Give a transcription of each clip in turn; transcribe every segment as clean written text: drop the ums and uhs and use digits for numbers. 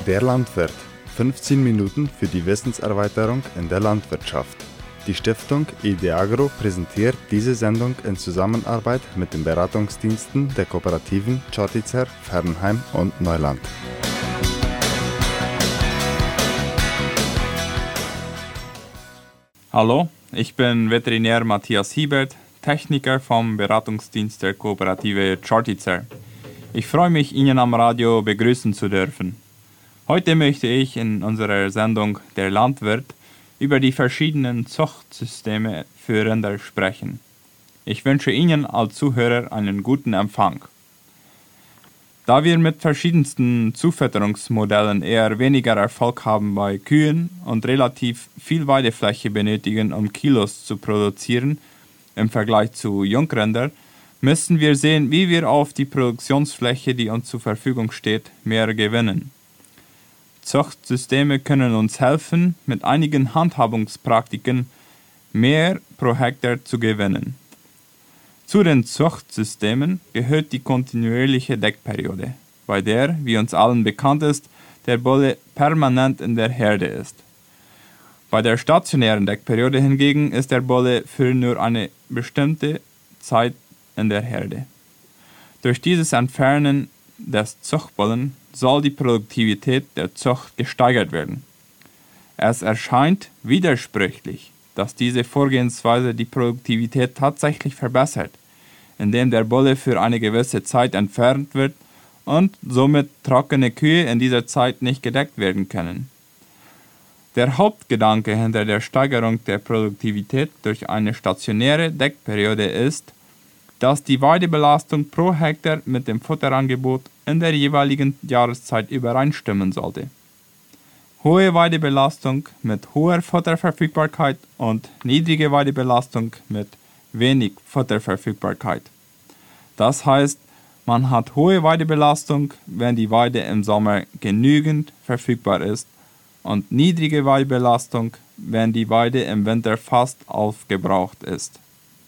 Der Landwirt. 15 Minuten für die Wissenserweiterung in der Landwirtschaft. Die Stiftung IDEAGRO präsentiert diese Sendung in Zusammenarbeit mit den Beratungsdiensten der Kooperativen Chortizer, Fernheim und Neuland. Hallo, ich bin Veterinär Matthias Hiebert, Techniker vom Beratungsdienst der Kooperative Chortizer. Ich freue mich, Ihnen am Radio begrüßen zu dürfen. Heute möchte ich in unserer Sendung Der Landwirt über die verschiedenen Zuchtsysteme für Rinder sprechen. Ich wünsche Ihnen als Zuhörer einen guten Empfang. Da wir mit verschiedensten Zufütterungsmodellen eher weniger Erfolg haben bei Kühen und relativ viel Weidefläche benötigen, um Kilos zu produzieren, im Vergleich zu Jungrindern, müssen wir sehen, wie wir auf die Produktionsfläche, die uns zur Verfügung steht, mehr gewinnen. Zuchtsysteme können uns helfen, mit einigen Handhabungspraktiken mehr pro Hektar zu gewinnen. Zu den Zuchtsystemen gehört die kontinuierliche Deckperiode, bei der, wie uns allen bekannt ist, der Bolle permanent in der Herde ist. Bei der stationären Deckperiode hingegen ist der Bolle für nur eine bestimmte Zeit in der Herde. Durch dieses Entfernen des Zuchtbollen soll die Produktivität der Zucht gesteigert werden. Es erscheint widersprüchlich, dass diese Vorgehensweise die Produktivität tatsächlich verbessert, indem der Bolle für eine gewisse Zeit entfernt wird und somit trockene Kühe in dieser Zeit nicht gedeckt werden können. Der Hauptgedanke hinter der Steigerung der Produktivität durch eine stationäre Deckperiode ist, dass die Weidebelastung pro Hektar mit dem Futterangebot in der jeweiligen Jahreszeit übereinstimmen sollte. Hohe Weidebelastung mit hoher Futterverfügbarkeit und niedrige Weidebelastung mit wenig Futterverfügbarkeit. Das heißt, man hat hohe Weidebelastung, wenn die Weide im Sommer genügend verfügbar ist, und niedrige Weidebelastung, wenn die Weide im Winter fast aufgebraucht ist.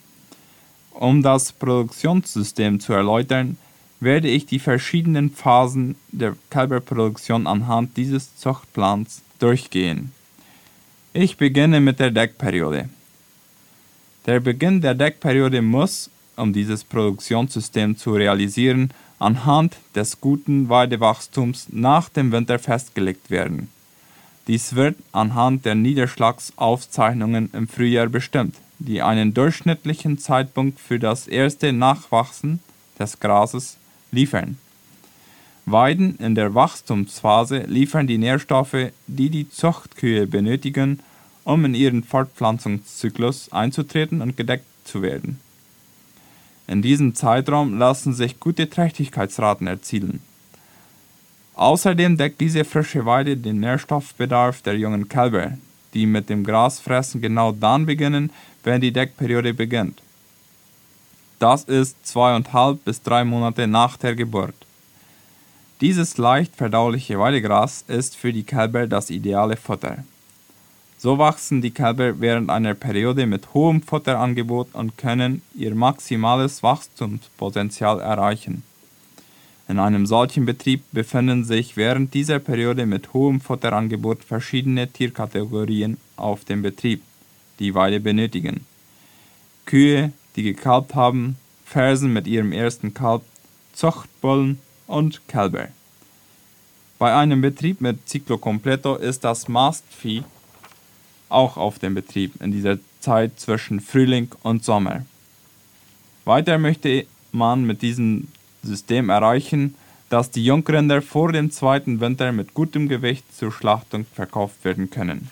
Um das Produktionssystem zu erläutern, werde ich die verschiedenen Phasen der Kälberproduktion anhand dieses Zuchtplans durchgehen. Ich beginne mit der Deckperiode. Der Beginn der Deckperiode muss, um dieses Produktionssystem zu realisieren, anhand des guten Weidewachstums nach dem Winter festgelegt werden. Dies wird anhand der Niederschlagsaufzeichnungen im Frühjahr bestimmt, die einen durchschnittlichen Zeitpunkt für das erste Nachwachsen des Grases liefern. Weiden in der Wachstumsphase liefern die Nährstoffe, die die Zuchtkühe benötigen, um in ihren Fortpflanzungszyklus einzutreten und gedeckt zu werden. In diesem Zeitraum lassen sich gute Trächtigkeitsraten erzielen. Außerdem deckt diese frische Weide den Nährstoffbedarf der jungen Kälber, die mit dem Grasfressen genau dann beginnen, wenn die Deckperiode beginnt. Das ist 2,5 bis 3 Monate nach der Geburt. Dieses leicht verdauliche Weidegras ist für die Kälber das ideale Futter. So wachsen die Kälber während einer Periode mit hohem Futterangebot und können ihr maximales Wachstumspotenzial erreichen. In einem solchen Betrieb befinden sich während dieser Periode mit hohem Futterangebot verschiedene Tierkategorien auf dem Betrieb, die Weide benötigen. Kühe, die gekalbt haben, Fersen mit ihrem ersten Kalb, Zuchtbullen und Kälber. Bei einem Betrieb mit Ciclo completo ist das Mastvieh auch auf dem Betrieb in dieser Zeit zwischen Frühling und Sommer. Weiter möchte man mit diesem System erreichen, dass die Jungrinder vor dem zweiten Winter mit gutem Gewicht zur Schlachtung verkauft werden können.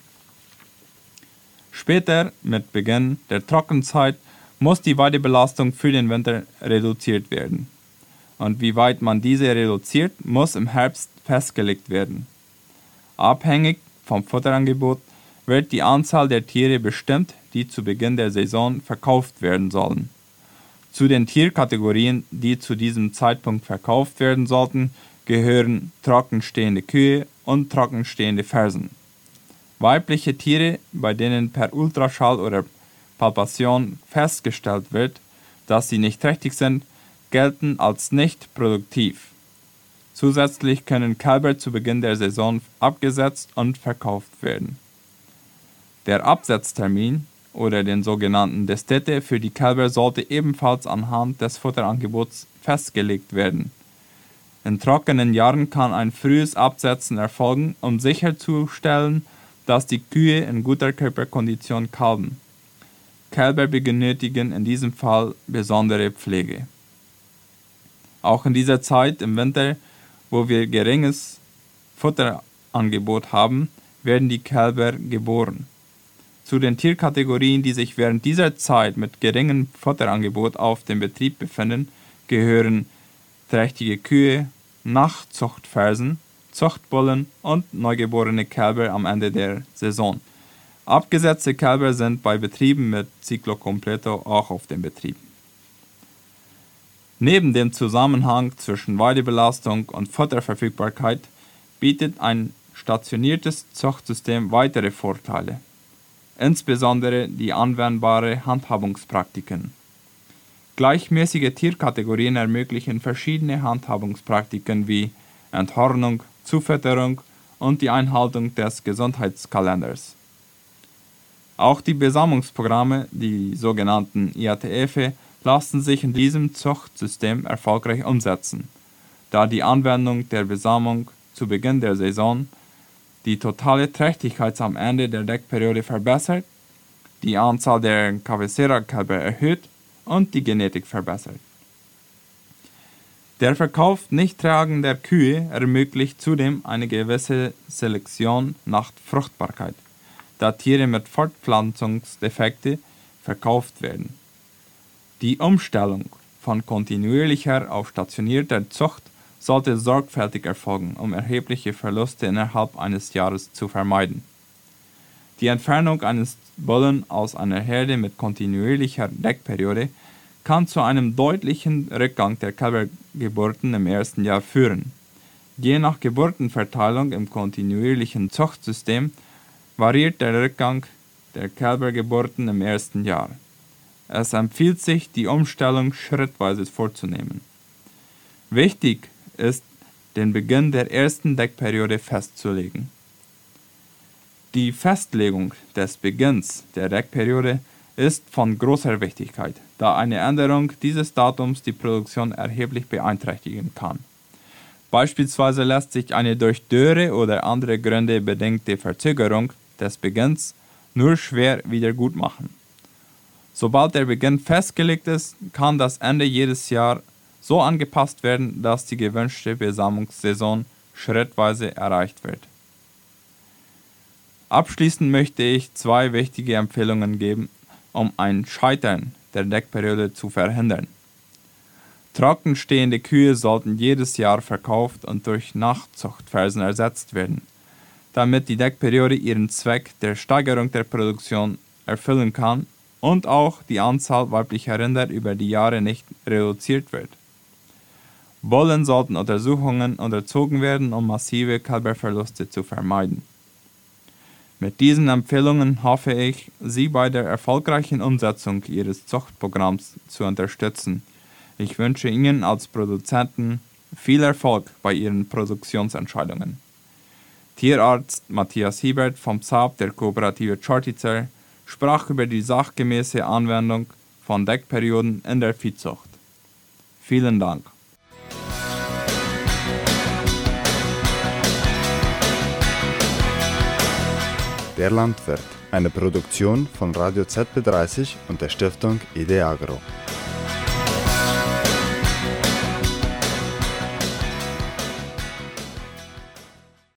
Später, mit Beginn der Trockenzeit, muss die Weidebelastung für den Winter reduziert werden. Und wie weit man diese reduziert, muss im Herbst festgelegt werden. Abhängig vom Futterangebot wird die Anzahl der Tiere bestimmt, die zu Beginn der Saison verkauft werden sollen. Zu den Tierkategorien, die zu diesem Zeitpunkt verkauft werden sollten, gehören trockenstehende Kühe und trockenstehende Fersen. Weibliche Tiere, bei denen per Ultraschall oder Palpation festgestellt wird, dass sie nicht trächtig sind, gelten als nicht produktiv. Zusätzlich können Kälber zu Beginn der Saison abgesetzt und verkauft werden. Der Absetztermin oder den sogenannten Destete für die Kälber sollte ebenfalls anhand des Futterangebots festgelegt werden. In trockenen Jahren kann ein frühes Absetzen erfolgen, um sicherzustellen, dass die Kühe in guter Körperkondition kalben. Kälber benötigen in diesem Fall besondere Pflege. Auch in dieser Zeit im Winter, wo wir geringes Futterangebot haben, werden die Kälber geboren. Zu den Tierkategorien, die sich während dieser Zeit mit geringem Futterangebot auf dem Betrieb befinden, gehören trächtige Kühe, Nachzuchtfersen, Zuchtbullen und neugeborene Kälber am Ende der Saison. Abgesetzte Kälber sind bei Betrieben mit Ciclo completo auch auf dem Betrieb. Neben dem Zusammenhang zwischen Weidebelastung und Futterverfügbarkeit bietet ein stationiertes Zuchtsystem weitere Vorteile, insbesondere die anwendbare Handhabungspraktiken. Gleichmäßige Tierkategorien ermöglichen verschiedene Handhabungspraktiken wie Enthornung, Zufütterung und die Einhaltung des Gesundheitskalenders. Auch die Besamungsprogramme, die sogenannten IATF, lassen sich in diesem Zuchtsystem erfolgreich umsetzen, da die Anwendung der Besamung zu Beginn der Saison die totale Trächtigkeit am Ende der Deckperiode verbessert, die Anzahl der Cabecera-Kälber erhöht und die Genetik verbessert. Der Verkauf nicht tragender Kühe ermöglicht zudem eine gewisse Selektion nach Fruchtbarkeit, da Tiere mit Fortpflanzungsdefekten verkauft werden. Die Umstellung von kontinuierlicher auf stationierter Zucht sollte sorgfältig erfolgen, um erhebliche Verluste innerhalb eines Jahres zu vermeiden. Die Entfernung eines Bullen aus einer Herde mit kontinuierlicher Deckperiode kann zu einem deutlichen Rückgang der Kälbergeburten im ersten Jahr führen. Je nach Geburtenverteilung im kontinuierlichen Zuchtsystem variiert der Rückgang der Kälbergeburten im ersten Jahr. Es empfiehlt sich, die Umstellung schrittweise vorzunehmen. Wichtig ist, den Beginn der ersten Deckperiode festzulegen. Die Festlegung des Beginns der Deckperiode ist von großer Wichtigkeit, da eine Änderung dieses Datums die Produktion erheblich beeinträchtigen kann. Beispielsweise lässt sich eine durch Dürre oder andere Gründe bedingte Verzögerung des Beginns nur schwer wiedergutmachen. Sobald der Beginn festgelegt ist, kann das Ende jedes Jahr so angepasst werden, dass die gewünschte Besamungssaison schrittweise erreicht wird. Abschließend möchte ich 2 wichtige Empfehlungen geben, um ein Scheitern der Deckperiode zu verhindern. Trocken stehende Kühe sollten jedes Jahr verkauft und durch Nachzuchtfersen ersetzt werden, damit die Deckperiode ihren Zweck der Steigerung der Produktion erfüllen kann und auch die Anzahl weiblicher Rinder über die Jahre nicht reduziert wird. Bullen sollten Untersuchungen unterzogen werden, um massive Kälberverluste zu vermeiden. Mit diesen Empfehlungen hoffe ich, Sie bei der erfolgreichen Umsetzung Ihres Zuchtprogramms zu unterstützen. Ich wünsche Ihnen als Produzenten viel Erfolg bei Ihren Produktionsentscheidungen. Tierarzt Matthias Hiebert vom Saab der Kooperative Chartizer sprach über die sachgemäße Anwendung von Deckperioden in der Viehzucht. Vielen Dank. Der Landwirt, eine Produktion von Radio ZB30 und der Stiftung IDEAGRO.